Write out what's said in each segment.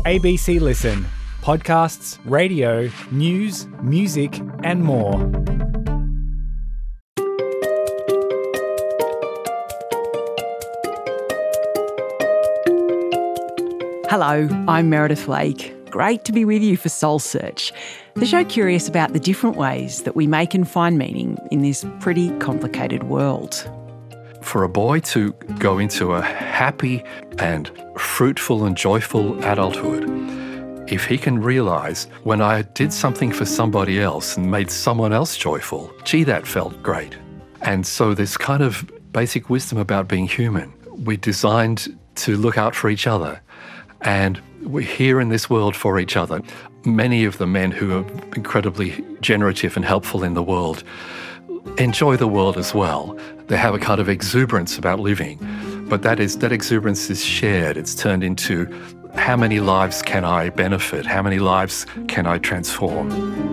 ABC Listen. Podcasts, radio, news, music, and more. Hello, I'm Meredith Lake. Great to be with you for Soul Search, the show curious about the different ways that we make and find meaning in this pretty complicated world. For a boy to go into a happy and fruitful and joyful adulthood, if he can realise, when I did something for somebody else and made someone else joyful, gee, that felt great. And so this kind of basic wisdom about being human, we're designed to look out for each other. And we're here in this world for each other. Many of the men who are incredibly generative and helpful in the world enjoy the world as well. They have a kind of exuberance about living, but that exuberance is shared. It's turned into how many lives can I benefit? How many lives can I transform?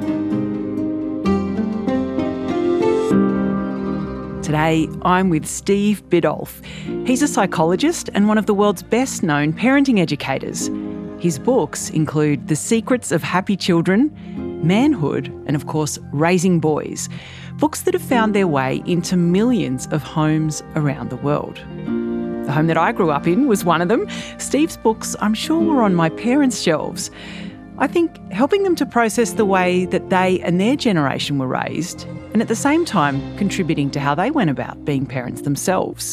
Today, I'm with Steve Biddulph. He's a psychologist and one of the world's best-known parenting educators. His books include The Secrets of Happy Children, Manhood, and of course, Raising Boys, books that have found their way into millions of homes around the world. The home that I grew up in was one of them. Steve's books, I'm sure, were on my parents' shelves. I think helping them to process the way that they and their generation were raised, and at the same time contributing to how they went about being parents themselves.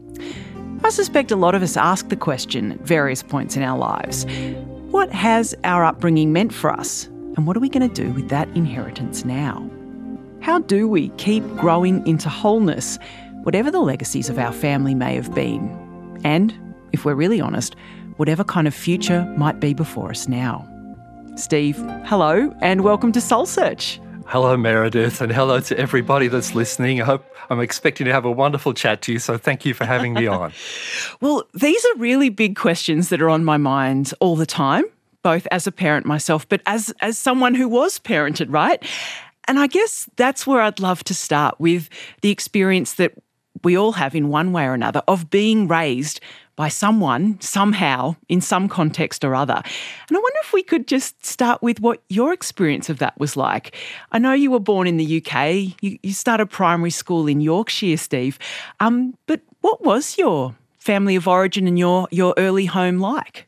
I suspect a lot of us ask the question at various points in our lives, what has our upbringing meant for us, and what are we going to do with that inheritance now? How do we keep growing into wholeness, whatever the legacies of our family may have been? And, if we're really honest, whatever kind of future might be before us now. Steve, hello, and welcome to Soul Search. Hello, Meredith, and hello to everybody that's listening. I'm expecting to have a wonderful chat to you, so thank you for having me on. Well, these are really big questions that are on my mind all the time, both as a parent myself, but as someone who was parented, right? And I guess that's where I'd love to start, with the experience that we all have in one way or another of being raised by someone, somehow, in some context or other. And I wonder if we could just start with what your experience of that was like. I know you were born in the UK. You started primary school in Yorkshire, Steve. But what was your family of origin and your early home like?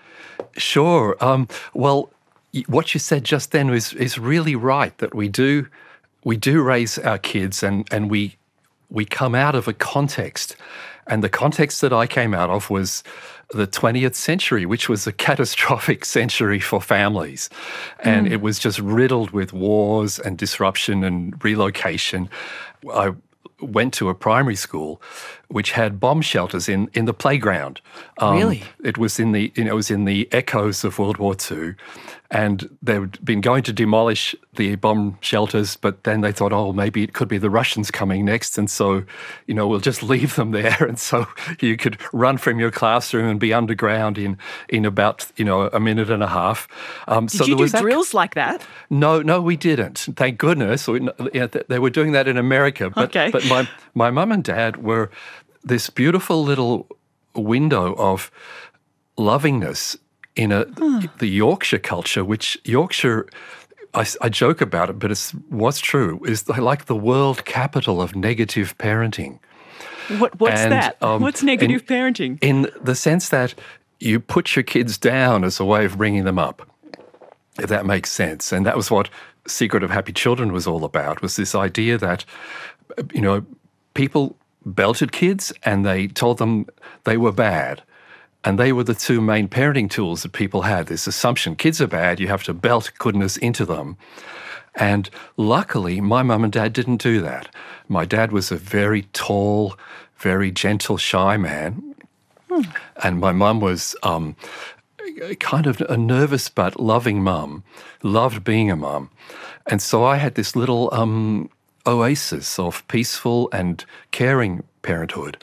Sure. Well, what you said just then is really right, that we do raise our kids and we come out of a context. And the context that I came out of was the 20th century, which was a catastrophic century for families. And it was just riddled with wars and disruption and relocation. I went to a primary school which had bomb shelters in the playground. Really? It was in the echoes of World War II. And they'd been going to demolish the bomb shelters, but then they thought, oh, maybe it could be the Russians coming next, and so, we'll just leave them there. And so you could run from your classroom and be underground in about, a minute and a half. Did you do drills like that? No, we didn't. Thank goodness. They were doing that in America. But, okay. But my mum and dad were this beautiful little window of lovingness in the Yorkshire culture, which Yorkshire, I joke about it, but what's true, is like the world capital of negative parenting. What's that? What's negative parenting? In the sense that you put your kids down as a way of bringing them up, if that makes sense. And that was what Secret of Happy Children was all about, was this idea that, people belted kids and they told them they were bad. And they were the two main parenting tools that people had, this assumption, kids are bad, you have to belt goodness into them. And luckily, my mum and dad didn't do that. My dad was a very tall, very gentle, shy man. And my mum was kind of a nervous but loving mum, loved being a mum. And so I had this little oasis of peaceful and caring parenthood.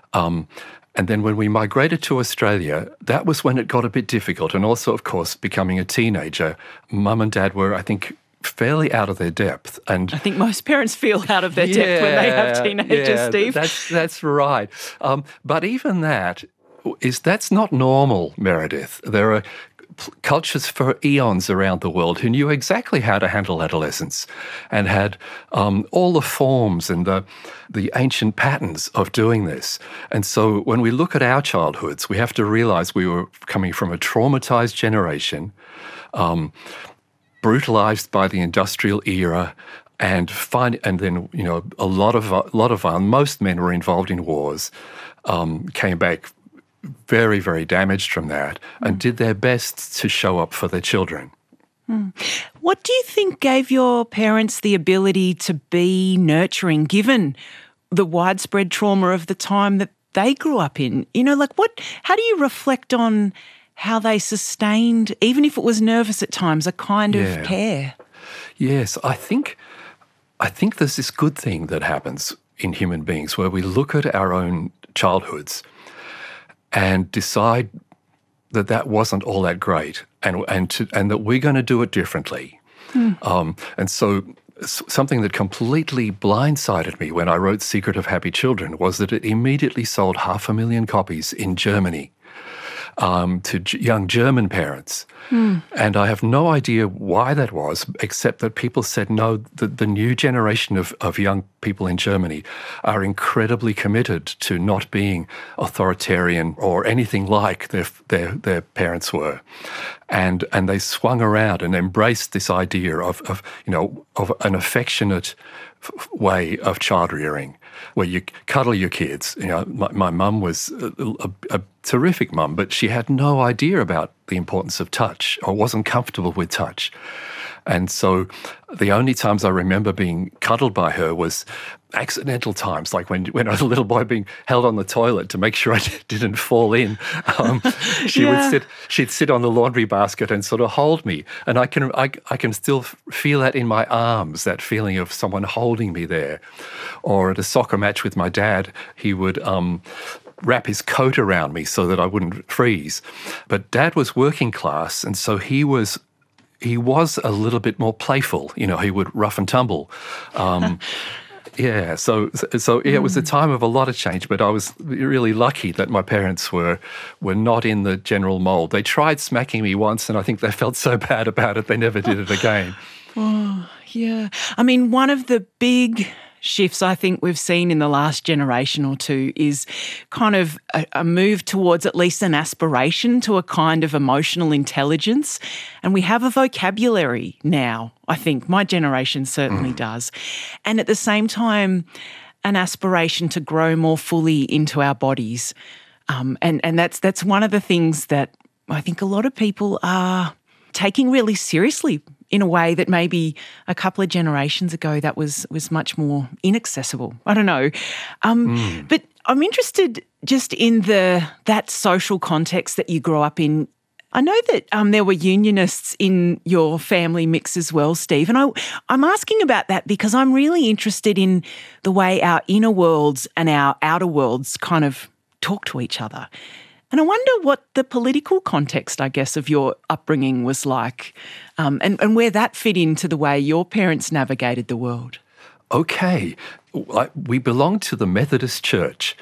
And then when we migrated to Australia, that was when it got a bit difficult. And also, of course, becoming a teenager, mum and dad were, I think, fairly out of their depth. And I think most parents feel out of their depth when they have teenagers, Steve. That's right. But even that's not normal, Meredith. There are cultures for eons around the world who knew exactly how to handle adolescence and had all the forms and the ancient patterns of doing this. And so when we look at our childhoods, we have to realize we were coming from a traumatized generation, brutalized by the industrial era, and then a lot of most men were involved in wars, came back very, very damaged from that, and did their best to show up for their children. What do you think gave your parents the ability to be nurturing, given the widespread trauma of the time that they grew up in? How do you reflect on how they sustained, even if it was nervous at times, a kind of care? Yes, I think there's this good thing that happens in human beings where we look at our own childhoods and decide that wasn't all that great, and that we're going to do it differently. And so something that completely blindsided me when I wrote Secret of Happy Children was that it immediately sold 500,000 copies in Germany to young German parents. And I have no idea why that was, except that people said, no, the new generation of young people in Germany are incredibly committed to not being authoritarian or anything like their parents were. And they swung around and embraced this idea of an affectionate way of child rearing, where you cuddle your kids. My mum was a terrific mum, but she had no idea about the importance of touch, or wasn't comfortable with touch. And so the only times I remember being cuddled by her was accidental times, like when I was a little boy being held on the toilet to make sure I didn't fall in. She'd sit on the laundry basket and sort of hold me, and I can still feel that in my arms, that feeling of someone holding me there. Or at a soccer match with my dad, he would wrap his coat around me so that I wouldn't freeze. But Dad was working class, and so he was a little bit more playful. He would rough and tumble. It was a time of a lot of change, but I was really lucky that my parents were not in the general mould. They tried smacking me once, and I think they felt so bad about it they never did it again. Oh, yeah. I mean, one of the big shifts I think we've seen in the last generation or two is kind of a move towards at least an aspiration to a kind of emotional intelligence. And we have a vocabulary now, I think. My generation certainly does. And at the same time, an aspiration to grow more fully into our bodies. And that's one of the things that I think a lot of people are taking really seriously, in a way that maybe a couple of generations ago that was much more inaccessible. I don't know. But I'm interested just in that social context that you grew up in. I know that there were unionists in your family mix as well, Steve, and I'm asking about that because I'm really interested in the way our inner worlds and our outer worlds kind of talk to each other. And I wonder what the political context, I guess, of your upbringing was like, and where that fit into the way your parents navigated the world. Okay. We belonged to the Methodist Church.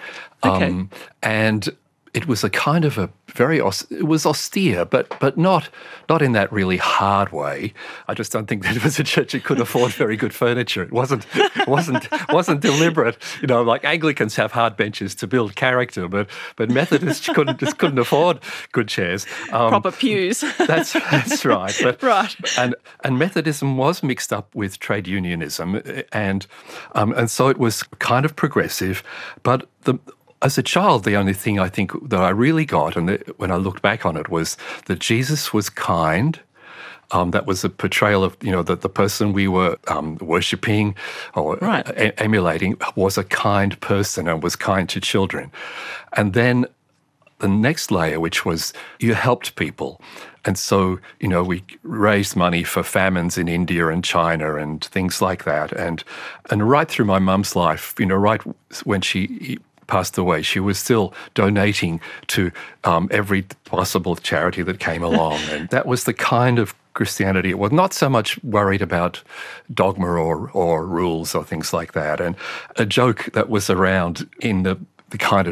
And it was a kind of it was austere, but not in that really hard way. I just don't think that it was a church that could afford very good furniture. It wasn't deliberate. Like Anglicans have hard benches to build character, but Methodists couldn't afford good chairs. Proper pews. That's right. But, right. And Methodism was mixed up with trade unionism, and so it was kind of progressive, but as a child, the only thing I think that I really got, and when I looked back on it, was that Jesus was kind. That was a portrayal of, that the person we were worshipping or emulating was a kind person and was kind to children. And then the next layer, which was you helped people. And so, we raised money for famines in India and China and things like that. And right through my mum's life, right when she passed away, she was still donating to every possible charity that came along. And that was the kind of Christianity. It was not so much worried about dogma or rules or things like that. And a joke that was around in the kind of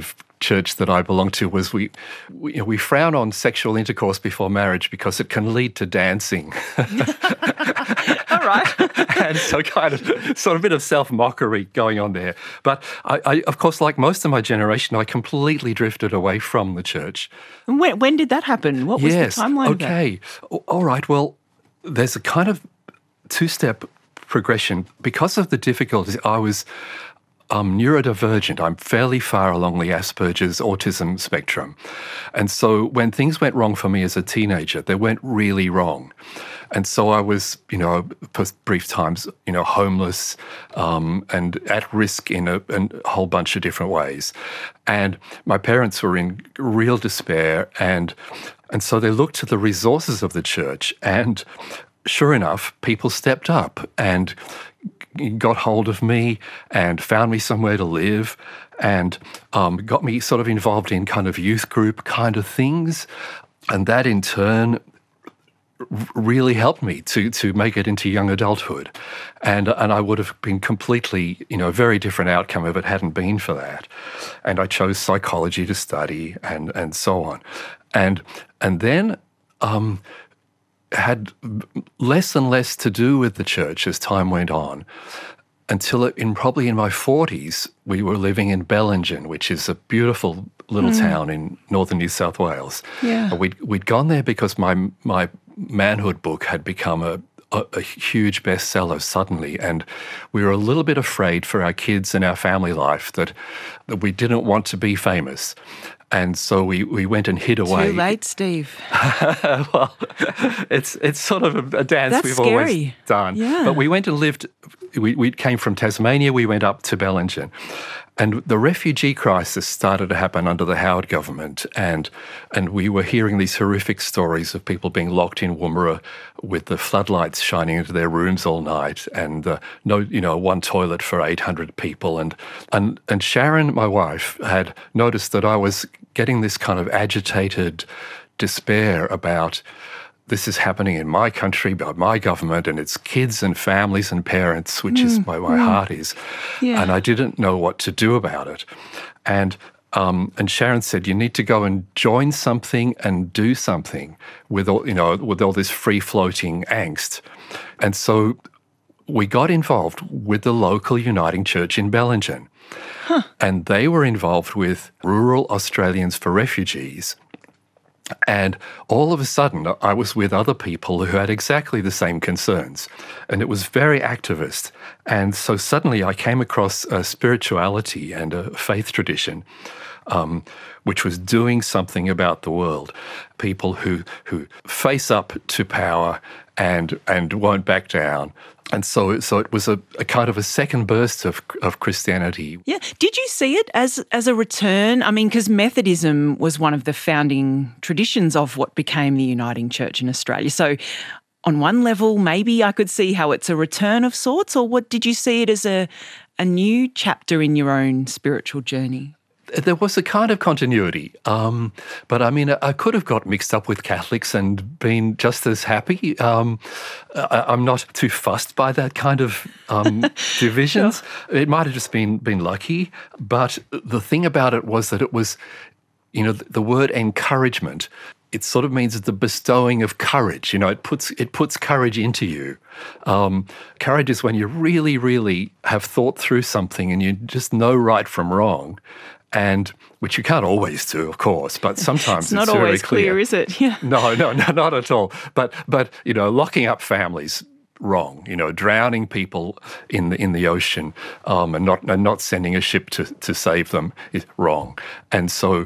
church that I belonged to was we frown on sexual intercourse before marriage because it can lead to dancing. All right. And so kind of sort of a bit of self-mockery going on there. But I, of course, like most of my generation, I completely drifted away from the church. And when did that happen? What was the timeline of that? Okay. All right. Well, there's a kind of two-step progression. Because of the difficulties, I was neurodivergent. I'm fairly far along the Asperger's autism spectrum. And so when things went wrong for me as a teenager, they went really wrong. And so I was, for brief times, homeless and at risk in a whole bunch of different ways. And my parents were in real despair. And so they looked to the resources of the church. And sure enough, people stepped up and got hold of me and found me somewhere to live and got me sort of involved in kind of youth group kind of things. And that in turn really helped me to make it into young adulthood. And I would have been completely, a very different outcome if it hadn't been for that. And I chose psychology to study and so on. And then had less and less to do with the church as time went on, until probably in my 40s, we were living in Bellingen, which is a beautiful little town in northern New South Wales. Yeah. We'd gone there because my manhood book had become a huge bestseller suddenly, and we were a little bit afraid for our kids and our family life that we didn't want to be famous. And so we went and hid away. Too late, Steve. Well, it's sort of a dance That's we've scary. always done. Yeah. But we went and lived, we came from Tasmania, we went up to Bellingen. And the refugee crisis started to happen under the Howard government, and we were hearing these horrific stories of people being locked in Woomera with the floodlights shining into their rooms all night, and one toilet for 800 people. And Sharon, my wife, had noticed that I was getting this kind of agitated despair about this is happening in my country by my government, and it's kids and families and parents, which is where my heart is. Yeah. And I didn't know what to do about it. And Sharon said, you need to go and join something and do something with all this free-floating angst. And so we got involved with the local Uniting Church in Bellingen. Huh. And they were involved with Rural Australians for Refugees. And all of a sudden, I was with other people who had exactly the same concerns. And it was very activist. And so suddenly I came across a spirituality and a faith tradition which was doing something about the world. People who face up to power and won't back down. And so it was a kind of a second burst of Christianity. Yeah. Did you see it as a return? I mean, because Methodism was one of the founding traditions of what became the Uniting Church in Australia. So on one level, maybe I could see how it's a return of sorts, or what did you see it as a new chapter in your own spiritual journey? There was a kind of continuity, but I mean, I could have got mixed up with Catholics and been just as happy. I'm not too fussed by that kind of divisions. Sure. It might have just been lucky, but the thing about it was that it was, the word encouragement. It sort of means the bestowing of courage. It puts courage into you. Courage is when you really, really have thought through something and you just know right from wrong. And which you can't always do, of course, but sometimes it's not very always clear, is it? Yeah. No, not at all. But locking up families, wrong. Drowning people in the ocean and not sending a ship to save them is wrong. And so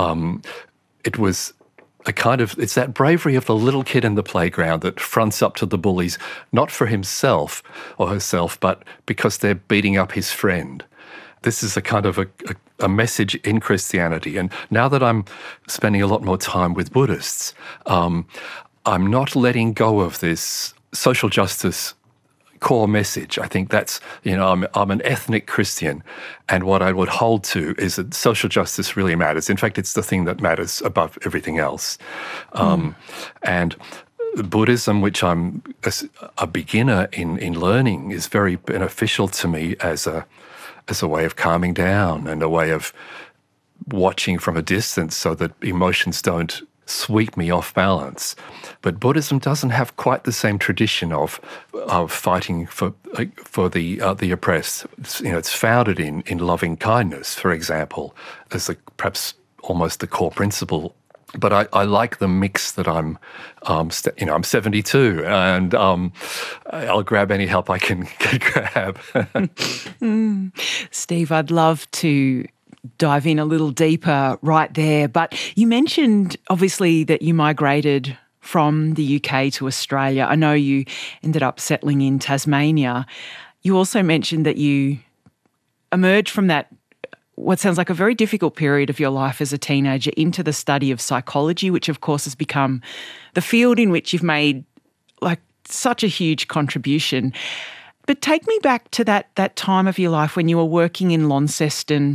it was it's that bravery of the little kid in the playground that fronts up to the bullies, not for himself or herself, but because they're beating up his friend. This is a kind of a message in Christianity. And now that I'm spending a lot more time with Buddhists, I'm not letting go of this social justice core message. I think that's, I'm an ethnic Christian, and what I would hold to is that social justice really matters. In fact, it's the thing that matters above everything else. And Buddhism, which I'm a beginner in learning, is very beneficial to me as a way of calming down and a way of watching from a distance so that emotions don't sweep me off balance. But Buddhism doesn't have quite the same tradition of fighting for the oppressed. It's founded in loving kindness, for example, as perhaps almost the core principle. But I like the mix that I'm 72, and I'll grab any help I can grab. Steve, I'd love to dive in a little deeper right there. But you mentioned, obviously, that you migrated from the UK to Australia. I know you ended up settling in Tasmania. You also mentioned that you emerged from that, what sounds like a very difficult period of your life as a teenager, into the study of psychology, which of course has become the field in which you've made such a huge contribution. But take me back to that time of your life when you were working in Launceston,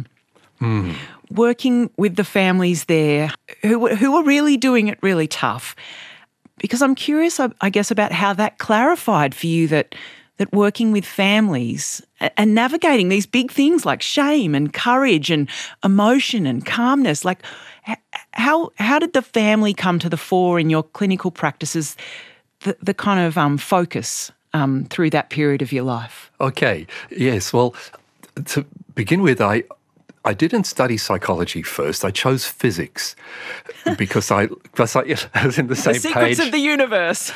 working with the families there who were really doing it really tough. Because I'm curious, I guess, about how that clarified for you that working with families and navigating these big things like shame and courage and emotion and calmness, how did the family come to the fore in your clinical practices, the kind of focus through that period of your life? Okay, yes. Well, to begin with, I didn't study psychology first. I chose physics because I was in the same page. The secrets of the universe.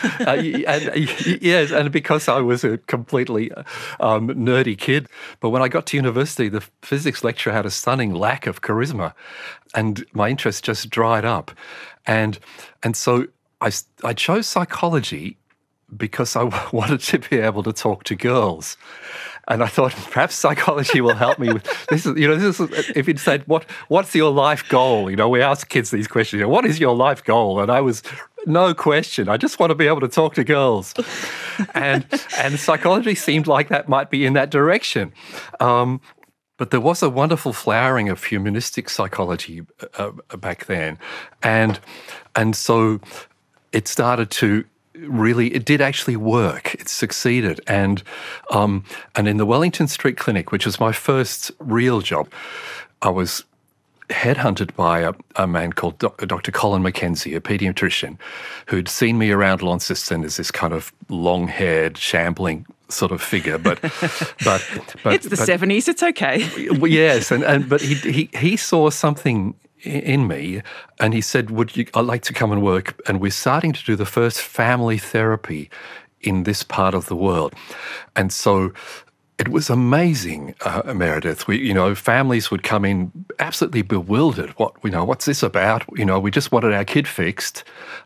Yes, and because I was a completely nerdy kid. But when I got to university, the physics lecturer had a stunning lack of charisma, and my interest just dried up. And so I chose psychology because I wanted to be able to talk to girls. And I thought perhaps psychology will help me with this. If you'd said, what's your life goal? We ask kids these questions. What is your life goal? And I was, no question. I just want to be able to talk to girls. And psychology seemed like that might be in that direction. But there was a wonderful flowering of humanistic psychology back then, and so it started to. Really, it did actually work. It succeeded. And in the Wellington Street Clinic, which was my first real job, I was headhunted by a man called Dr. Colin McKenzie, a paediatrician, who'd seen me around Launceston as this kind of long-haired, shambling sort of figure. But it's the 70s. It's okay. Yes, but he saw something in me, and he said, I'd like to come and work, and we're starting to do the first family therapy in this part of the world. And so it was amazing, Meredith. Families would come in absolutely bewildered. What's this about? We just wanted our kid fixed.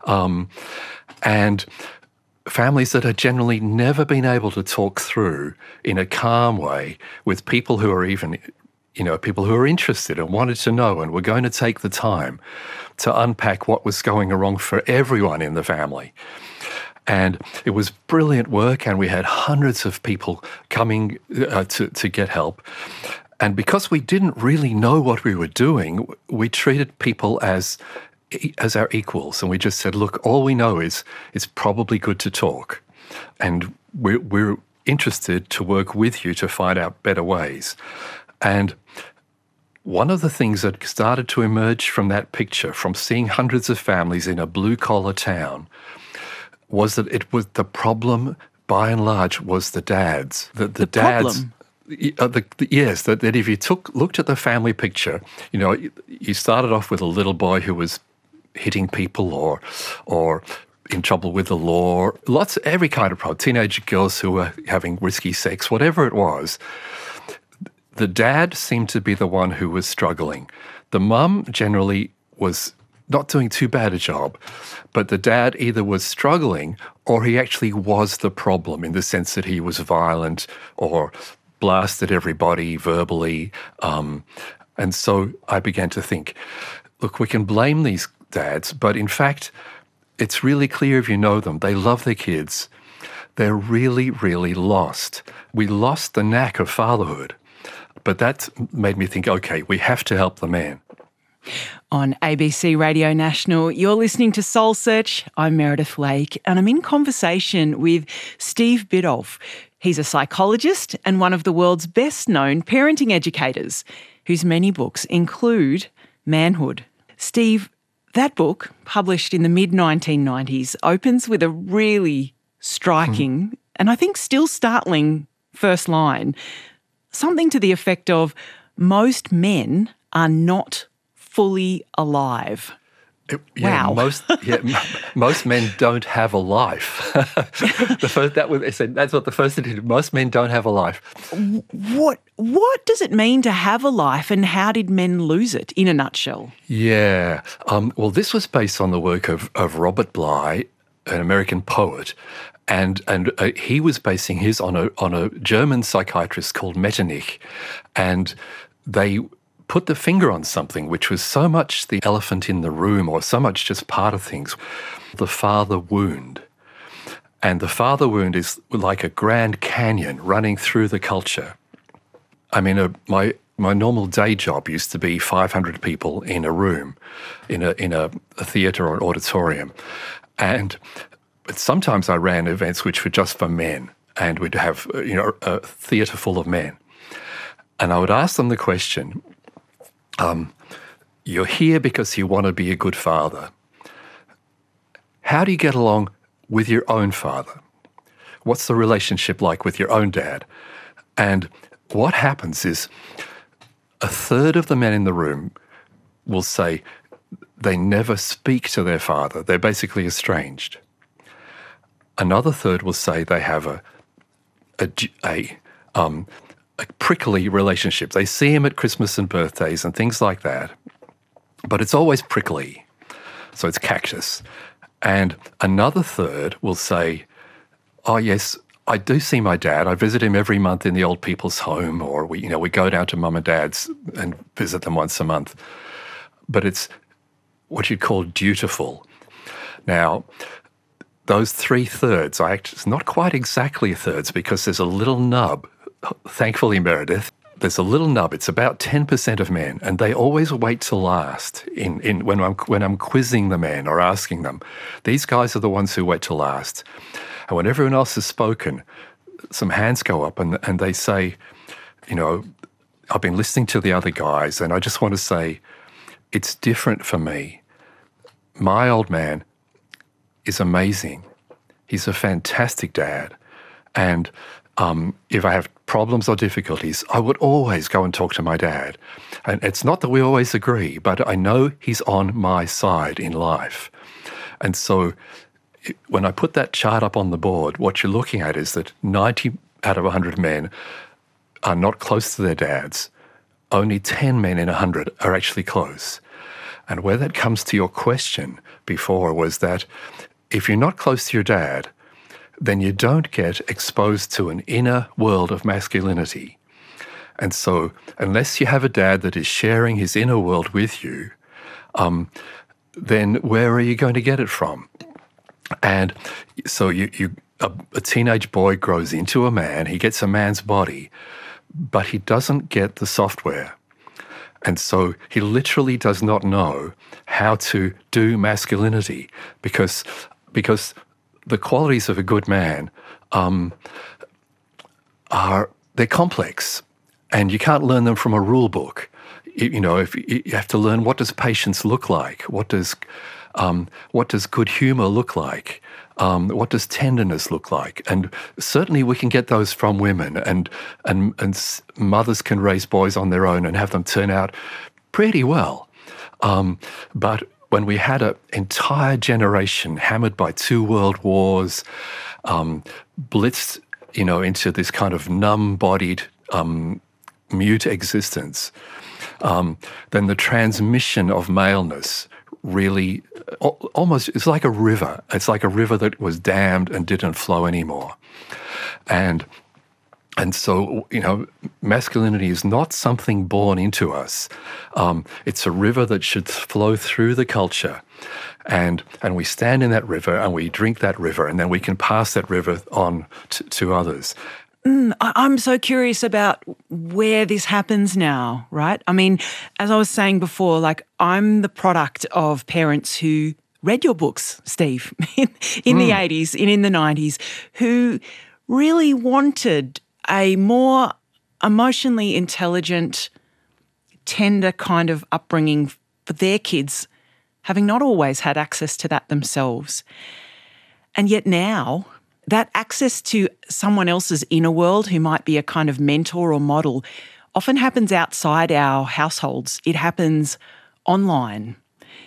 And families that had generally never been able to talk through in a calm way with people who are even people who are interested and wanted to know and were going to take the time to unpack what was going wrong for everyone in the family. And it was brilliant work, and we had hundreds of people coming to get help. And because we didn't really know what we were doing, we treated people as our equals, and we just said, look, all we know is it's probably good to talk, and we're interested to work with you to find out better ways. And one of the things that started to emerge from that picture, from seeing hundreds of families in a blue-collar town, was that it was the problem, by and large, was the dads. The dads. Problem? Yes, that if you looked at the family picture, you started off with a little boy who was hitting people or in trouble with the law, every kind of problem, teenage girls who were having risky sex, whatever it was. The dad seemed to be the one who was struggling. The mum generally was not doing too bad a job, but the dad either was struggling or he actually was the problem in the sense that he was violent or blasted everybody verbally. And so I began to think, look, we can blame these dads, but in fact, it's really clear if you know them. They love their kids. They're really, really lost. We lost the knack of fatherhood. But that made me think, okay, we have to help the man. On ABC Radio National, you're listening to Soul Search. I'm Meredith Lake, and I'm in conversation with Steve Biddulph. He's a psychologist and one of the world's best-known parenting educators, whose many books include manhood. Steve, that book, published in the mid-1990s, opens with a really striking and I think still startling first line, something to the effect of, most men are not fully alive. Wow. Most men don't have a life. That's what the first thing did. Most men don't have a life. What does it mean to have a life, and how did men lose it, in a nutshell? Yeah. Well, this was based on the work of Robert Bly, an American poet, and he was basing his on a German psychiatrist called Metternich, and they put the finger on something which was so much the elephant in the room, or so much just part of things, the father wound. And the father wound is like a Grand Canyon running through the culture. I mean, my normal day job used to be 500 people in a room, in a theatre or an auditorium. But sometimes I ran events which were just for men, and we'd have a theatre full of men. And I would ask them the question, you're here because you want to be a good father. How do you get along with your own father? What's the relationship like with your own dad? And what happens is a third of the men in the room will say they never speak to their father. They're basically estranged. Another third will say they have a prickly relationship. They see him at Christmas and birthdays and things like that, but it's always prickly, so it's cactus. And another third will say, oh yes, I do see my dad. I visit him every month in the old people's home, or we go down to mum and dad's and visit them once a month. But it's what you'd call dutiful. Now, those 3/3, it's not quite exactly thirds, because there's a little nub. Thankfully, Meredith, there's a little nub. It's about 10% of men, and they always wait to last. When I'm quizzing the men or asking them, these guys are the ones who wait to last. And when everyone else has spoken, some hands go up and they say, I've been listening to the other guys, and I just want to say, it's different for me. My old man is amazing. He's a fantastic dad. And if I have problems or difficulties, I would always go and talk to my dad. And it's not that we always agree, but I know he's on my side in life. And so when I put that chart up on the board, what you're looking at is that 90 out of 100 men are not close to their dads. Only 10 men in 100 are actually close. And where that comes to your question before was that if you're not close to your dad, then you don't get exposed to an inner world of masculinity. And so unless you have a dad that is sharing his inner world with you, then where are you going to get it from? And so a teenage boy grows into a man, he gets a man's body, but he doesn't get the software. And so he literally does not know how to do masculinity because the qualities of a good man they're complex, and you can't learn them from a rule book. If you have to learn, what does patience look like? What does good humour look like? What does tenderness look like? And certainly we can get those from women, and mothers can raise boys on their own and have them turn out pretty well. But when we had an entire generation hammered by 2 world wars, blitzed, into this kind of numb-bodied, mute existence, then the transmission of maleness really almost, it's like a river. It's like a river that was dammed and didn't flow anymore. And so, masculinity is not something born into us. It's a river that should flow through the culture. And we stand in that river and we drink that river, and then we can pass that river on to others. I'm so curious about where this happens now, right? I mean, as I was saying before, I'm the product of parents who read your books, Steve, in the 80s and in the 90s, who really wanted a more emotionally intelligent, tender kind of upbringing for their kids, having not always had access to that themselves. And yet now, that access to someone else's inner world who might be a kind of mentor or model often happens outside our households. It happens online.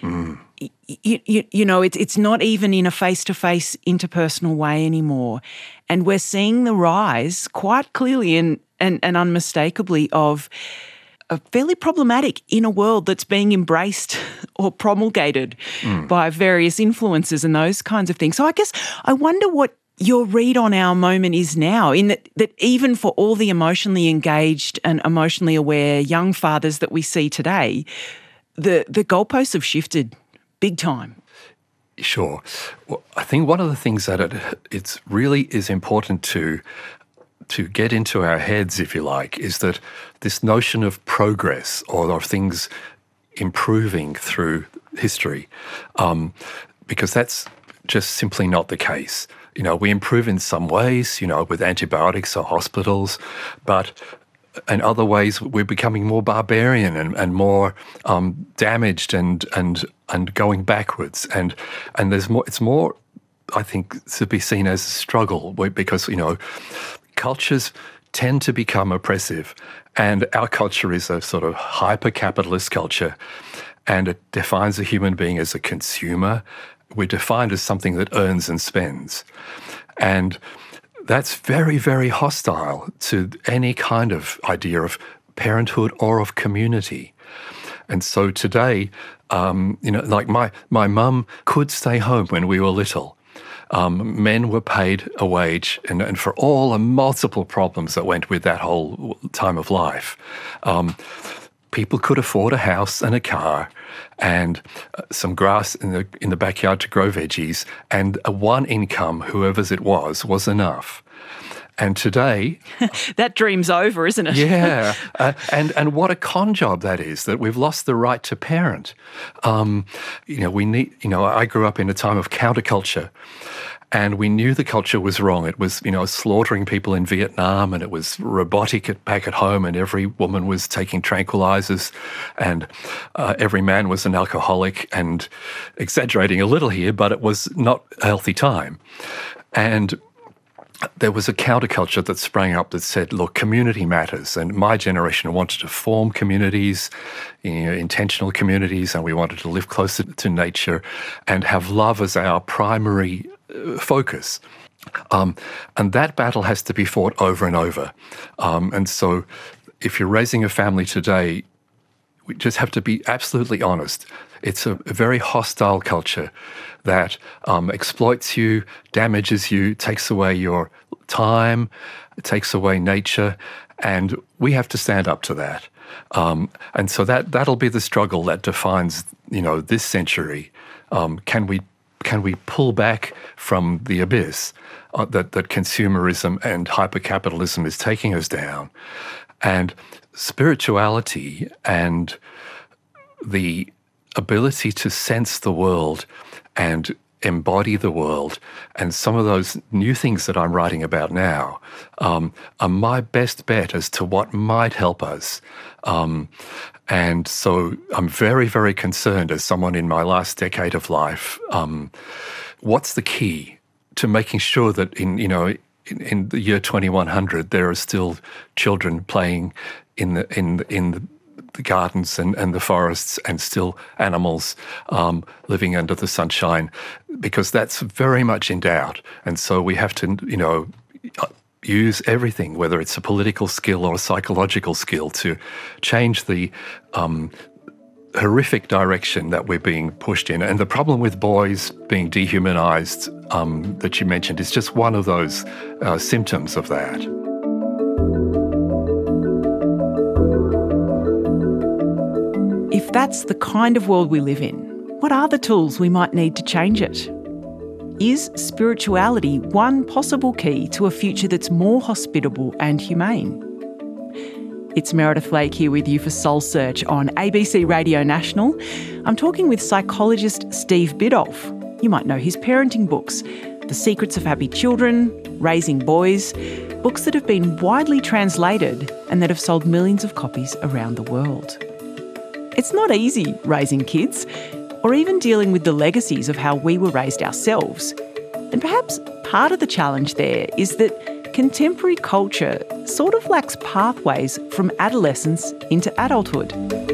You know, it's not even in a face-to-face interpersonal way anymore. And we're seeing the rise quite clearly and unmistakably of a fairly problematic inner world that's being embraced or promulgated by various influences and those kinds of things. So I guess I wonder what your read on our moment is now, in that even for all the emotionally engaged and emotionally aware young fathers that we see today, the goalposts have shifted big time. Sure. Well, I think one of the things that it's really is important to get into our heads, if you like, is that this notion of progress or of things improving through history, because that's just simply not the case. You know, we improve in some ways, you know, with antibiotics or hospitals, but in other ways we're becoming more barbarian and more damaged and going backwards. And there's more. It's more, I think, to be seen as a struggle because, you know, cultures tend to become oppressive, and our culture is a sort of hyper-capitalist culture, and it defines a human being as a consumer. We're defined as something that earns and spends. And that's very, very hostile to any kind of idea of parenthood or of community. And so today, you know, like my mum could stay home when we were little. Men were paid a wage, and for all the multiple problems that went with that whole time of life, people could afford a house and a car and some grass in the backyard to grow veggies, and one income, whoever's it was enough. And today... that dream's over, isn't it? Yeah. And what a con job that is, that we've lost the right to parent. You know, I grew up in a time of counterculture, and we knew the culture was wrong. It was, you know, slaughtering people in Vietnam, and it was robotic back at home, and every woman was taking tranquilizers, and every man was an alcoholic, and exaggerating a little here, but it was not a healthy time. And there was a counterculture that sprang up that said, look, community matters. And my generation wanted to form communities, you know, intentional communities, and we wanted to live closer to nature and have love as our primary focus. And that battle has to be fought over and over. And so if you're raising a family today, we just have to be absolutely honest. It's a very hostile culture that exploits you, damages you, takes away your time, takes away nature, and we have to stand up to that. And so that'll be the struggle that defines, you know, this century. Can we pull back from the abyss that consumerism and hypercapitalism is taking us down, and spirituality and the ability to sense the world and embody the world, and some of those new things that I'm writing about now are my best bet as to what might help us. And so I'm very, very concerned as someone in my last decade of life, what's the key to making sure that in the year 2100 there are still children playing in the gardens and the forests, and still animals living under the sunshine, because that's very much in doubt. And so we have to, you know, use everything, whether it's a political skill or a psychological skill, to change the horrific direction that we're being pushed in. And the problem with boys being dehumanized that you mentioned is just one of those symptoms of that. If that's the kind of world we live in, what are the tools we might need to change it? Is spirituality one possible key to a future that's more hospitable and humane? It's Meredith Lake here with you for Soul Search on ABC Radio National. I'm talking with psychologist Steve Biddulph. You might know his parenting books, The Secrets of Happy Children, Raising Boys, books that have been widely translated and that have sold millions of copies around the world. It's not easy raising kids, or even dealing with the legacies of how we were raised ourselves. And perhaps part of the challenge there is that contemporary culture sort of lacks pathways from adolescence into adulthood.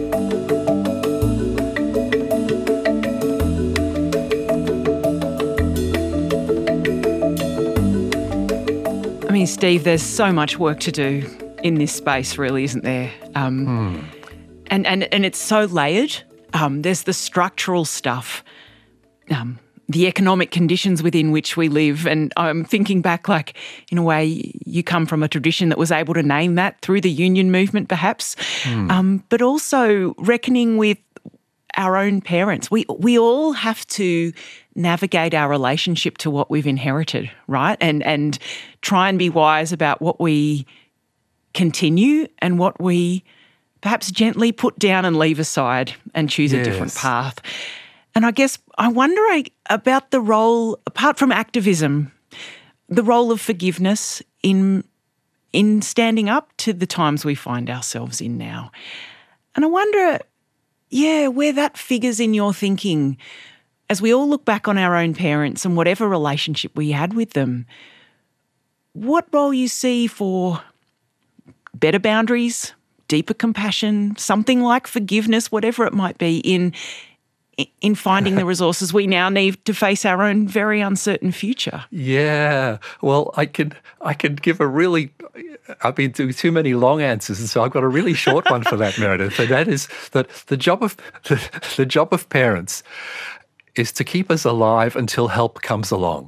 I mean, Steve, there's so much work to do in this space, really, isn't there? And it's so layered. There's the structural stuff, the economic conditions within which we live. And I'm thinking back, like, in a way, you come from a tradition that was able to name that through the union movement, perhaps, but also reckoning with our own parents. We all have to navigate our relationship to what we've inherited, right? And try and be wise about what we continue and what we perhaps gently put down and leave aside and choose a different path. And I guess I wonder about the role, apart from activism, the role of forgiveness in standing up to the times we find ourselves in now. And I wonder, where that figures in your thinking as we all look back on our own parents and whatever relationship we had with them, what role you see for better boundaries, deeper compassion, something like forgiveness, whatever it might be, in finding the resources we now need to face our own very uncertain future. Yeah. Well, I could give I've been doing too many long answers, and so I've got a really short one for that, Meredith. And that is that the job of parents is to keep us alive until help comes along.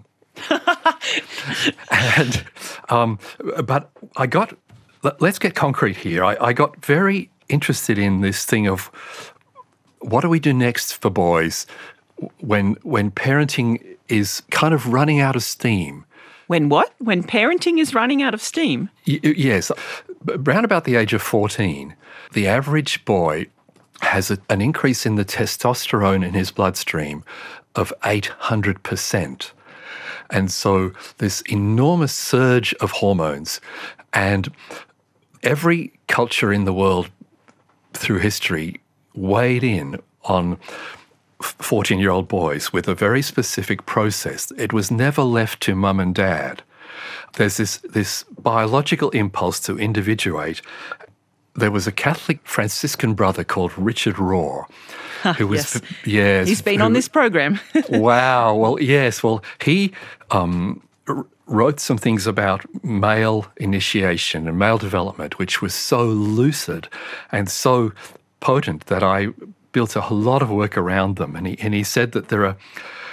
And but let's get concrete here. I got very interested in this thing of what do we do next for boys when parenting is kind of running out of steam. When what? When parenting is running out of steam? Yes. Around about the age of 14, the average boy has an increase in the testosterone in his bloodstream of 800%. And so this enormous surge of hormones, and every culture in the world through history weighed in on 14-year-old boys with a very specific process. It was never left to mum and dad. There's this biological impulse to individuate. There was a Catholic Franciscan brother called Richard Rohr, who was he's been on this program. Wow. Well, yes. Well, he wrote some things about male initiation and male development, which was so lucid and so potent that I built a lot of work around them. And he said that there are,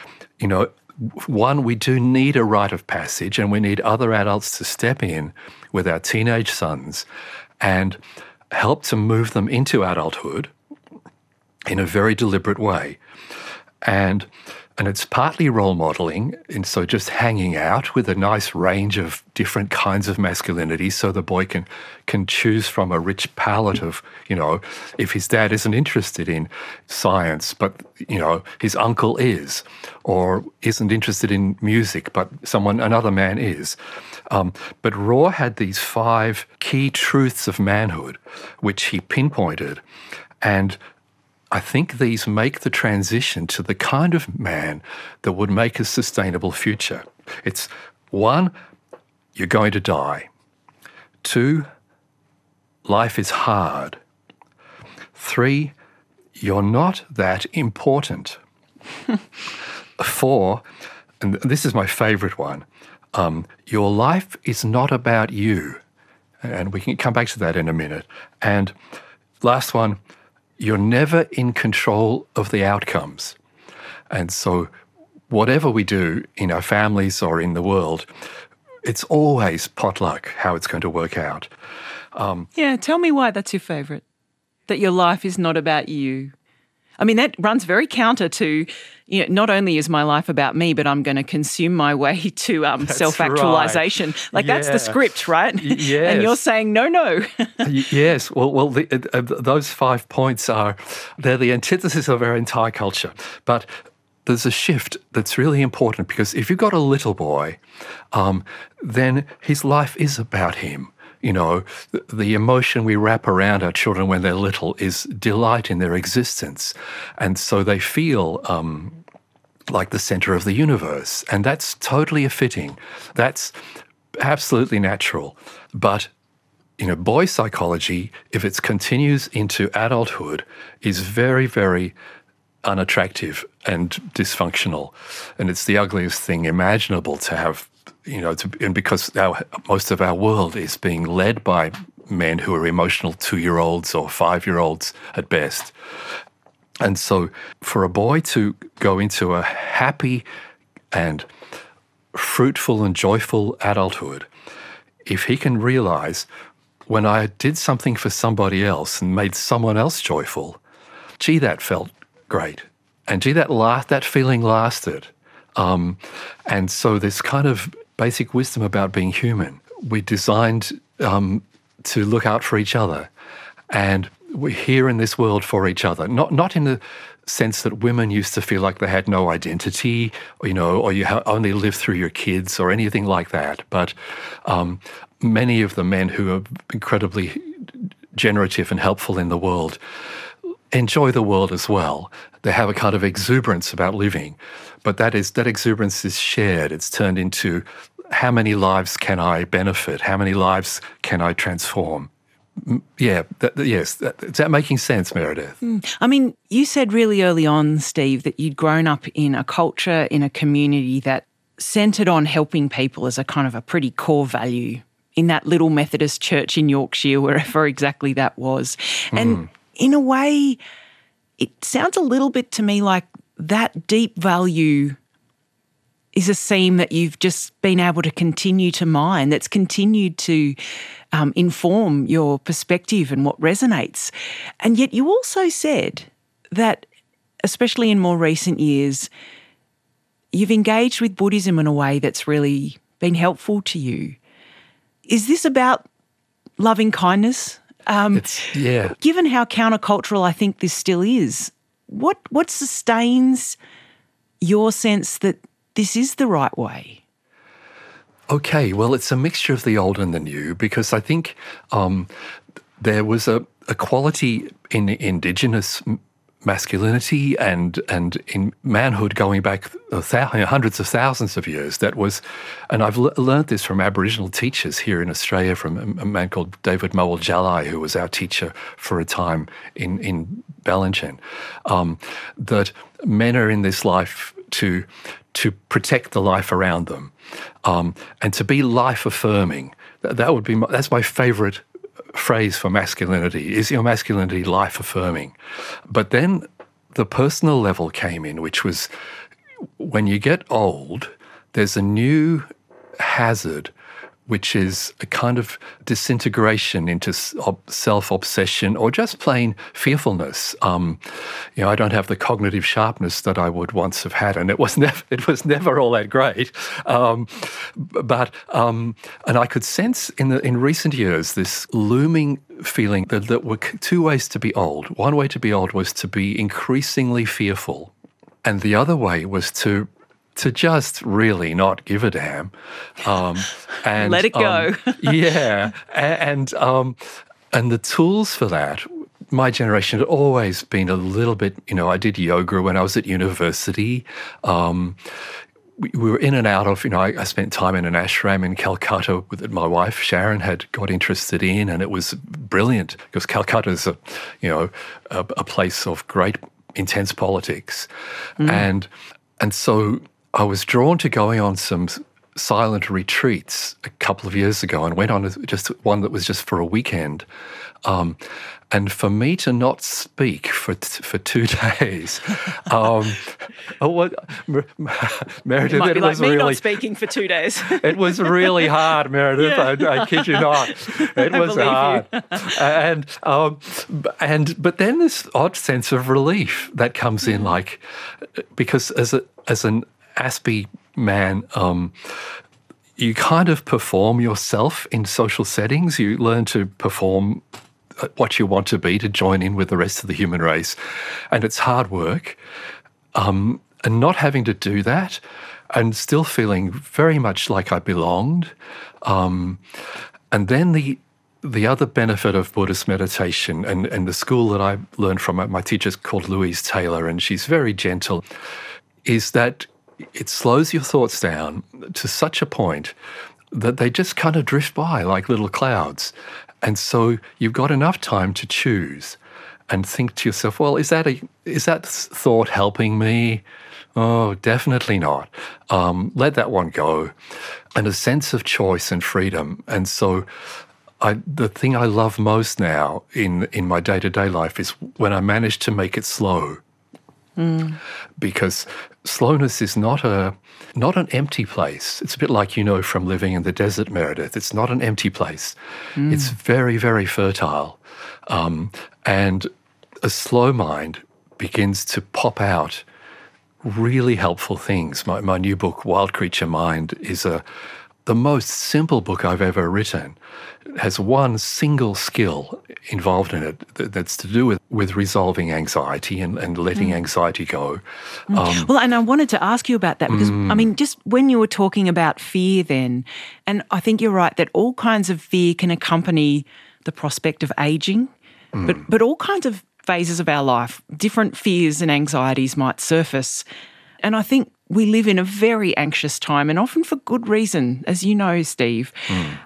one, we do need a rite of passage, and we need other adults to step in with our teenage sons and help to move them into adulthood in a very deliberate way. And it's partly role modelling, and so just hanging out with a nice range of different kinds of masculinity so the boy can choose from a rich palette of, if his dad isn't interested in science, but, his uncle is, or isn't interested in music, but another man is. But Rohr had these 5 key truths of manhood, which he pinpointed, and I think these make the transition to the kind of man that would make a sustainable future. It's 1, you're going to die. 2, life is hard. 3, you're not that important. 4, and this is my favorite one, your life is not about you. And we can come back to that in a minute. And last one, you're never in control of the outcomes. And so whatever we do in our families or in the world, it's always potluck how it's going to work out. Tell me why that's your favourite, that your life is not about you. I mean, that runs very counter to, not only is my life about me, but I'm going to consume my way to self-actualization. Right. Like that's the script, right? Yes. And you're saying, no. Yes. Well, those 5 points they're the antithesis of our entire culture. But there's a shift that's really important, because if you've got a little boy, then his life is about him. The emotion we wrap around our children when they're little is delight in their existence. And so they feel like the center of the universe. And that's totally fitting. That's absolutely natural. But boy psychology, if it continues into adulthood, is very, very unattractive and dysfunctional. And it's the ugliest thing imaginable to have, and because most of our world is being led by men who are emotional 2-year-olds or 5-year-olds at best. And so for a boy to go into a happy and fruitful and joyful adulthood, if he can realize, when I did something for somebody else and made someone else joyful, gee, that felt great. And gee, that feeling lasted. And so this kind of basic wisdom about being human, we're designed to look out for each other. And we're here in this world for each other. Not in the sense that women used to feel like they had no identity, or you only live through your kids or anything like that. But many of the men who are incredibly generative and helpful in the world enjoy the world as well. They have a kind of exuberance about living, but that exuberance is shared. It's turned into, how many lives can I benefit? How many lives can I transform? Yeah, yes. Is that making sense, Meredith? I mean, you said really early on, Steve, that you'd grown up in a culture, in a community that centred on helping people as a kind of a pretty core value in that little Methodist church in Yorkshire, wherever exactly that was. And in a way, it sounds a little bit to me like that deep value is a seam that you've just been able to continue to mine, that's continued to inform your perspective and what resonates. And yet you also said that, especially in more recent years, you've engaged with Buddhism in a way that's really been helpful to you. Is this about loving kindness? Yeah. Given how countercultural I think this still is, what sustains your sense that this is the right way? Okay, well, it's a mixture of the old and the new, because I think there was a quality in Indigenous masculinity and in manhood going back hundreds of thousands of years. That was, and I've learned this from Aboriginal teachers here in Australia, from a man called David Mowal Jalai, who was our teacher for a time in Ballingen, that men are in this life to protect the life around them, and to be life-affirming. That's my favourite phrase for masculinity. Is your masculinity life-affirming? But then the personal level came in, which was, when you get old, there's a new hazard, which is a kind of disintegration into self-obsession or just plain fearfulness. I don't have the cognitive sharpness that I would once have had, and it was never all that great. And I could sense in recent years this looming feeling that there were two ways to be old. One way to be old was to be increasingly fearful, and the other way was to just really not give a damn, and let it go. Yeah, and the tools for that. My generation had always been a little bit. I did yoga when I was at university. We were in and out of. I spent time in an ashram in Calcutta that my wife Sharon had got interested in, and it was brilliant because Calcutta is a place of great intense politics, and so I was drawn to going on some silent retreats a couple of years ago, and went on just one that was just for a weekend. And for me to not speak for 2 days, Meredith, it might be like me really, not speaking for 2 days. It was really hard, Meredith. Yeah. I kid you not. It was hard. But then this odd sense of relief that comes in, like, because as an Aspie man, you kind of perform yourself in social settings. You learn to perform what you want to be to join in with the rest of the human race. And it's hard work. And not having to do that and still feeling very much like I belonged. And then the other benefit of Buddhist meditation, and the school that I learned from, my teacher's called Louise Taylor, and she's very gentle, is that it slows your thoughts down to such a point that they just kind of drift by like little clouds. And so you've got enough time to choose and think to yourself, well, is that thought helping me? Oh, definitely not. Let that one go. And a sense of choice and freedom. And so the thing I love most now in my day-to-day life is when I manage to make it slow. Because slowness is not an empty place. It's a bit like, from living in the desert, Meredith. It's not an empty place. It's very, very fertile. And a slow mind begins to pop out really helpful things. My new book, Wild Creature Mind, is the most simple book I've ever written. It has one single skill involved in it that's to do with resolving anxiety and letting anxiety go. Well, and I wanted to ask you about that because, just when you were talking about fear then, and I think you're right that all kinds of fear can accompany the prospect of ageing, but all kinds of phases of our life, different fears and anxieties might surface. And I think we live in a very anxious time, and often for good reason, as you know, Steve.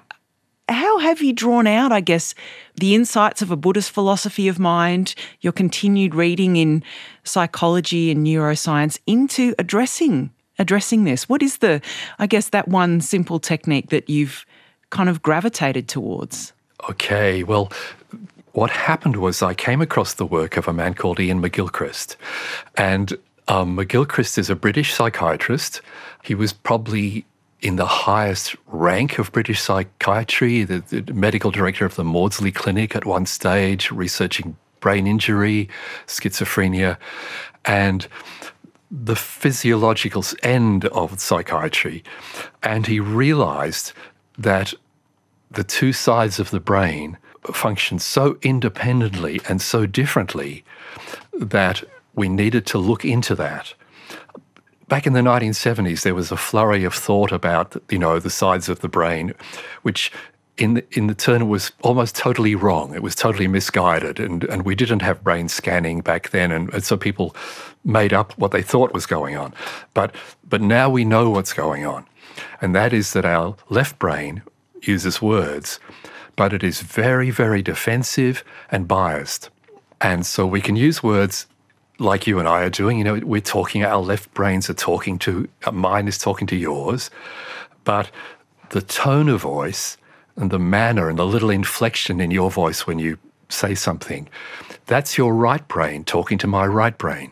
How have you drawn out, I guess, the insights of a Buddhist philosophy of mind, your continued reading in psychology and neuroscience into addressing this? What is that one simple technique that you've kind of gravitated towards? Okay, well, what happened was I came across the work of a man called Ian McGilchrist. And McGilchrist is a British psychiatrist. He was probably in the highest rank of British psychiatry, the medical director of the Maudsley Clinic at one stage, researching brain injury, schizophrenia, and the physiological end of psychiatry. And he realised that the two sides of the brain function so independently and so differently that we needed to look into that. Back in the 1970s, there was a flurry of thought about, the sides of the brain, which in the turn was almost totally wrong. It was totally misguided, and we didn't have brain scanning back then, and so people made up what they thought was going on. But now we know what's going on, and that is that our left brain uses words, but it is very, very defensive and biased. And so we can use words like you and I are doing. We're talking, our left brains are talking to, mine is talking to yours, but the tone of voice and the manner and the little inflection in your voice when you say something, that's your right brain talking to my right brain,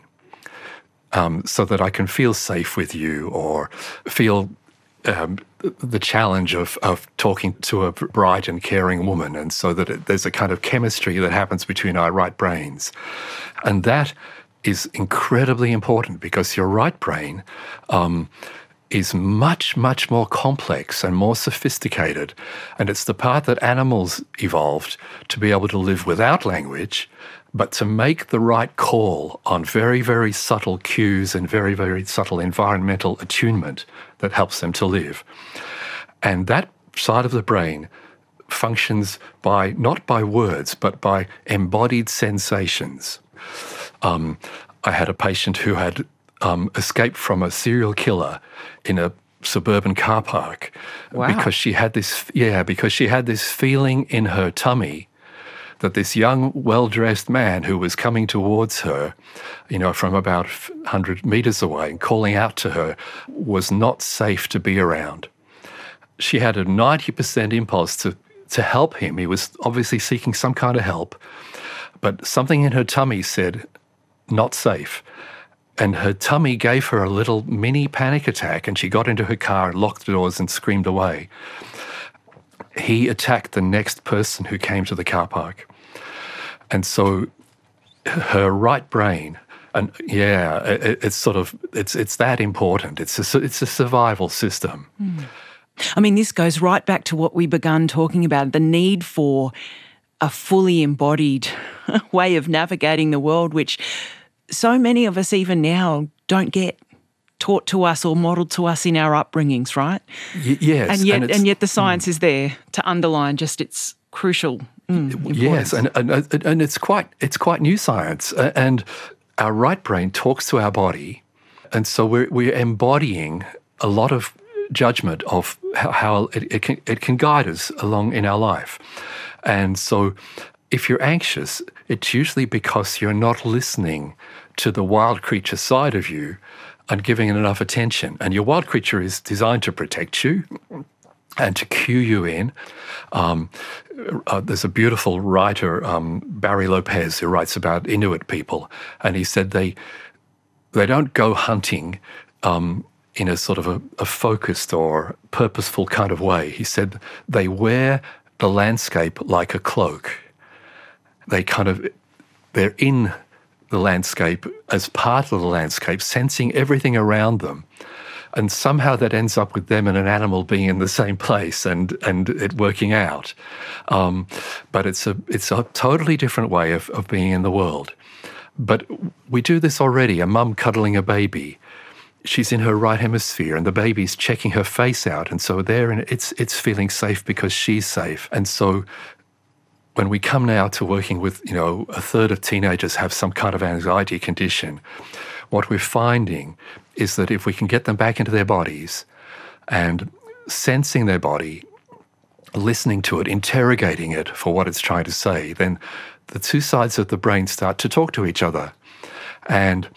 so that I can feel safe with you or feel the challenge of talking to a bright and caring woman, and so that there's a kind of chemistry that happens between our right brains. And that is incredibly important because your right brain is much, much more complex and more sophisticated. And it's the part that animals evolved to be able to live without language, but to make the right call on very, very subtle cues and very, very subtle environmental attunement that helps them to live. And that side of the brain functions not by words, but by embodied sensations. I had a patient who had escaped from a serial killer in a suburban car park. Wow. because she had this feeling in her tummy that this young, well-dressed man who was coming towards her, from about 100 meters away and calling out to her, was not safe to be around. She had a 90% impulse to help him. He was obviously seeking some kind of help, but something in her tummy said, not safe. And her tummy gave her a little mini panic attack, and she got into her car and locked the doors and screamed away. He attacked the next person who came to the car park. And so her right brain, and it's that important. It's a survival system. I mean, this goes right back to what we began talking about, the need for a fully embodied way of navigating the world, which so many of us even now don't get taught to us or modelled to us in our upbringings, right? Yes. And yet the science is there to underline just its crucial. Yes, and it's quite new science. And our right brain talks to our body, and so we're embodying a lot of judgment of how it can guide us along in our life. And so if you're anxious, it's usually because you're not listening to the wild creature side of you and giving it enough attention. And your wild creature is designed to protect you and to cue you in. There's a beautiful writer, Barry Lopez, who writes about Inuit people, and he said they don't go hunting in a sort of a focused or purposeful kind of way. He said they wear the landscape like a cloak. They're in the landscape as part of the landscape, sensing everything around them. And somehow that ends up with them and an animal being in the same place and it working out. But it's a totally different way of being in the world. But we do this already. A mum cuddling a baby, she's in her right hemisphere and the baby's checking her face out. And so it's feeling safe because she's safe. And so when we come now to working with, a third of teenagers have some kind of anxiety condition, what we're finding is that if we can get them back into their bodies and sensing their body, listening to it, interrogating it for what it's trying to say, then the two sides of the brain start to talk to each other. And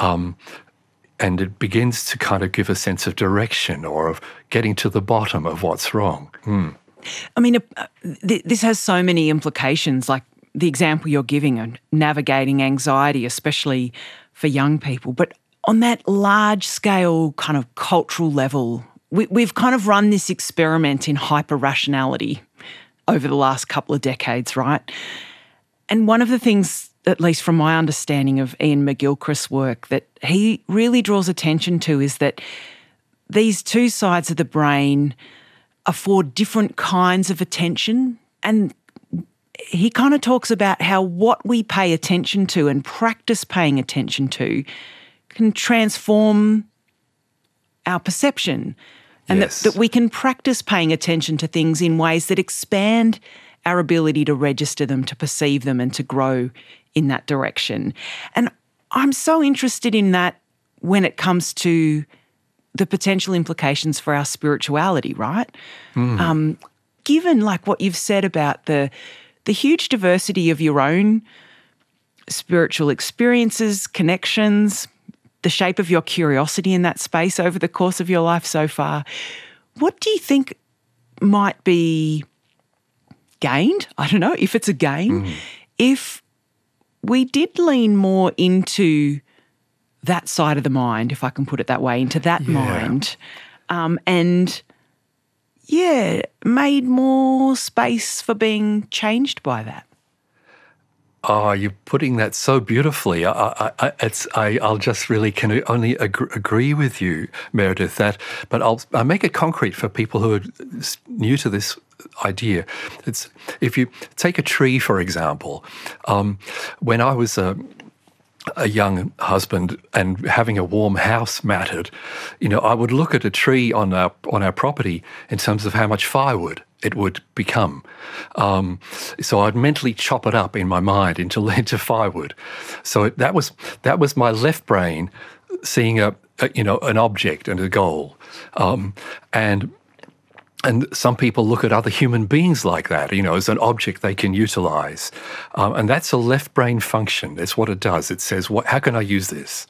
it begins to kind of give a sense of direction or of getting to the bottom of what's wrong. I mean, this has so many implications, like the example you're giving of navigating anxiety, especially for young people. But on that large-scale kind of cultural level, we've kind of run this experiment in hyper-rationality over the last couple of decades, right? And one of the things, at least from my understanding of Ian McGilchrist's work, that he really draws attention to is that these two sides of the brain afford different kinds of attention. And he kind of talks about how what we pay attention to and practice paying attention to can transform our perception. And yes. that we can practice paying attention to things in ways that expand our ability to register them, to perceive them and to grow in that direction. And I'm so interested in that when it comes to the potential implications for our spirituality, right? Given like what you've said about the huge diversity of your own spiritual experiences, connections, the shape of your curiosity in that space over the course of your life so far, what do you think might be gained? I don't know if it's a gain. If we did lean more into that side of the mind, if I can put it that way, into that mind, and made more space for being changed by that. Oh, you're putting that so beautifully. I'll just really can only agree with you, Meredith. But I'll make it concrete for people who are new to this idea. It's if you take a tree, for example. When I was a young husband and having a warm house mattered, I would look at a tree on our property in terms of how much firewood it would become. So I'd mentally chop it up in my mind into firewood. So that was my left brain seeing an object and a goal. And some people look at other human beings like that, as an object they can utilize. And that's a left brain function. That's what it does. It says, how can I use this?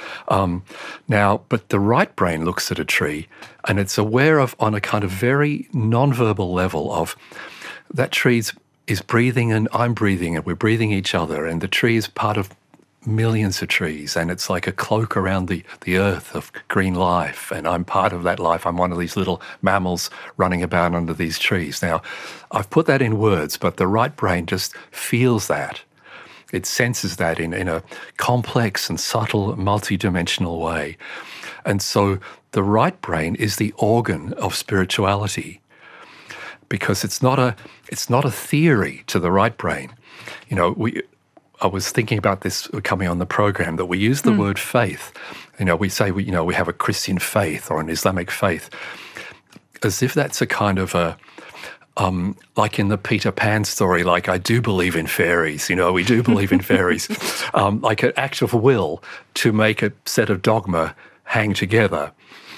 But the right brain looks at a tree and it's aware of, on a kind of very non-verbal level, of that tree is breathing and I'm breathing and we're breathing each other, and the tree is part of millions of trees, and it's like a cloak around the earth of green life, and I'm part of that life. I'm one of these little mammals running about under these trees. Now, I've put that in words, but the right brain just feels that. It senses that in a complex and subtle, multidimensional way. And so the right brain is the organ of spirituality, because it's not a theory to the right brain. I was thinking about this coming on the program, that we use the word faith. We say we have a Christian faith or an Islamic faith, as if that's a kind of like in the Peter Pan story, like I do believe in fairies, we do believe in fairies, like an act of will to make a set of dogma hang together.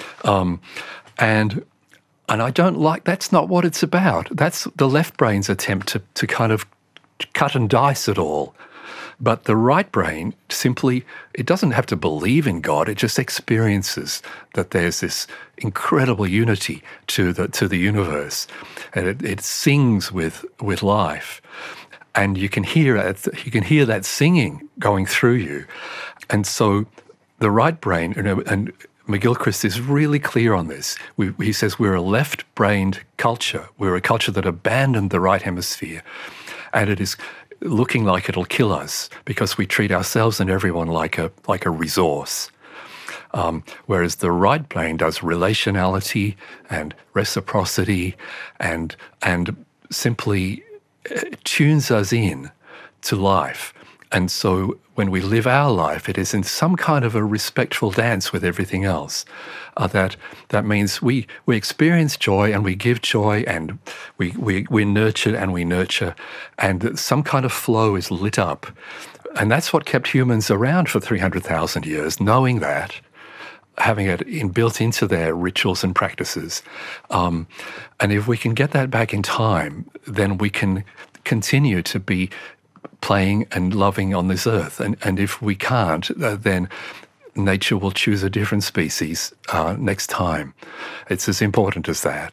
And I don't like, that's not what it's about. That's the left brain's attempt to kind of cut and dice it all. But the right brain simply, it doesn't have to believe in God, it just experiences that there's this incredible unity to the universe. And it sings with life. And you can hear that singing going through you. And so the right brain, and McGilchrist is really clear on this. He says we're a left-brained culture. We're a culture that abandoned the right hemisphere. And it is looking like it'll kill us because we treat ourselves and everyone like a resource. Whereas the right brain does relationality and reciprocity and simply tunes us in to life. And so when we live our life, it is in some kind of a respectful dance with everything else. That means we experience joy and we give joy and we nurture and we nurture, and some kind of flow is lit up. And that's what kept humans around for 300,000 years, knowing that, having it built into their rituals and practices. And if we can get that back in time, then we can continue to be playing and loving on this earth. And if we can't, then nature will choose a different species next time. It's as important as that.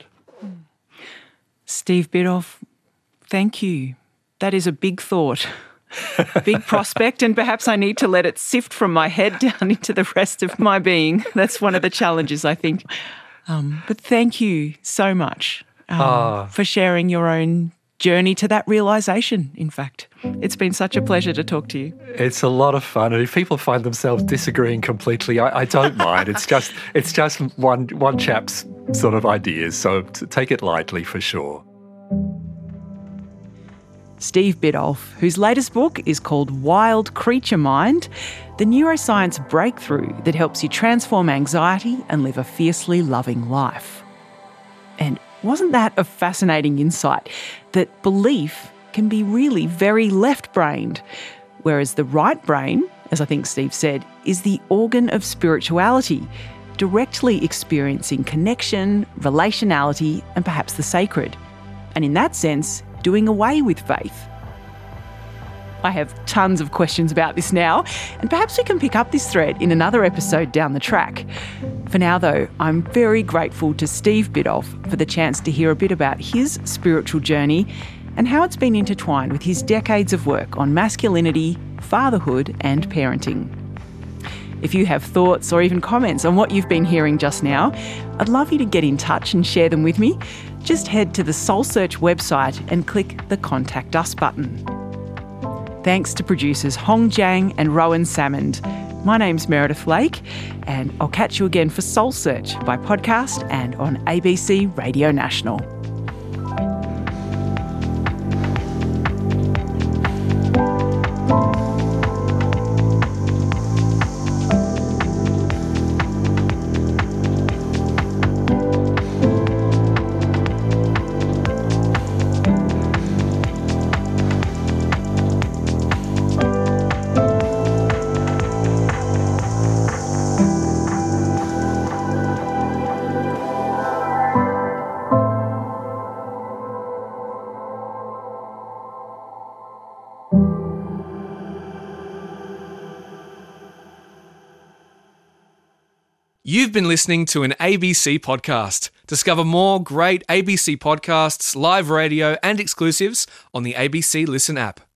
Steve Biddulph, thank you. That is a big thought, big prospect, and perhaps I need to let it sift from my head down into the rest of my being. That's one of the challenges, I think. But thank you so much for sharing your own journey to that realisation, in fact. It's been such a pleasure to talk to you. It's a lot of fun, and if people find themselves disagreeing completely, I don't mind. It's just one chap's sort of ideas, so take it lightly for sure. Steve Biddulph, whose latest book is called Wild Creature Mind, the neuroscience breakthrough that helps you transform anxiety and live a fiercely loving life. And wasn't that a fascinating insight? That belief can be really very left-brained, whereas the right brain, as I think Steve said, is the organ of spirituality, directly experiencing connection, relationality, and perhaps the sacred. And in that sense, doing away with faith. I have tons of questions about this now, and perhaps we can pick up this thread in another episode down the track. For now, though, I'm very grateful to Steve Biddulph for the chance to hear a bit about his spiritual journey and how it's been intertwined with his decades of work on masculinity, fatherhood, and parenting. If you have thoughts or even comments on what you've been hearing just now, I'd love you to get in touch and share them with me. Just head to the Soul Search website and click the Contact Us button. Thanks to producers Hong Jiang and Rowan Salmond. My name's Meredith Lake, and I'll catch you again for Soul Search by podcast and on ABC Radio National. You've been listening to an ABC podcast. Discover more great ABC podcasts, live radio, and exclusives on the ABC Listen app.